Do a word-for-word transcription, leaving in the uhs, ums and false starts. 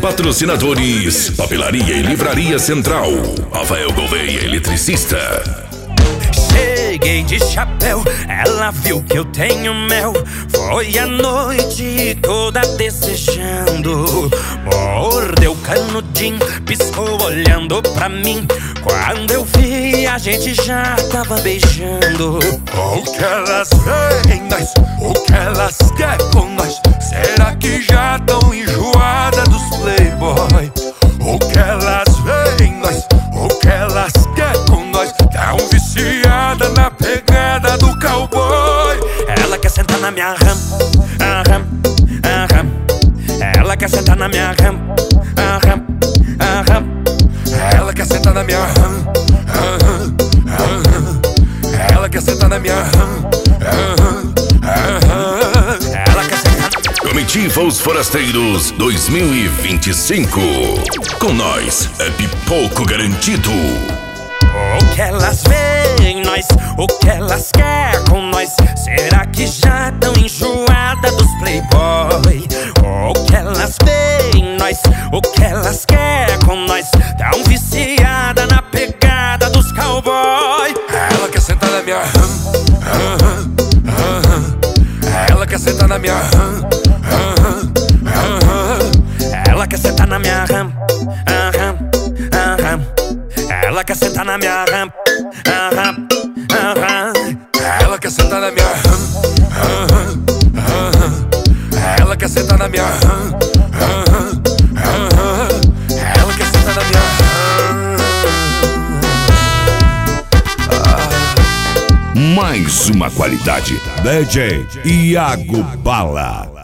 Patrocinadores: Papelaria e Livraria Central, Rafael Gouveia, eletricista. Cheguei de chapéu, ela viu que eu tenho mel. Foi a noite toda desejando. Mordeu canudinho, piscou olhando pra mim. Quando eu vi, a gente já tava beijando. O que elas veem nós, o que elas querem com nós? Será que já tão enjoada dos playboy? O que elas veem nós, o que elas querem com nós? Tão viciada na pegada do cowboy. Ela quer sentar na minha ram, aham, aham. Ela quer sentar na minha ram, aham, aham. Ela quer sentar na minha ram, aham, aham. Ela quer sentar na minha ram, aham, aham. Ela quer sentar. Comitiva Os Forasteiros dois mil e vinte e cinco. Com nós é pipoco garantido. O que elas veem em nós, o que elas querem com nós? Será que já tão enjoada dos playboy? O que elas veem em nós, o que elas querem com nós? Tão viciada na pegada dos cowboy. Ela quer sentar na minha ram, aham, aham. Ela quer sentar na minha ram, aham, aham. Ela quer sentar na minha ram, aham, aham. Ela quer sentar na minha ram, aham, aham. Ela quer sentar na minha ram, aham, aham. Ela quer sentar na minha ram, aham, aham. Ela quer sentar na minha ram. Mais uma qualidade. D J Iago Bala.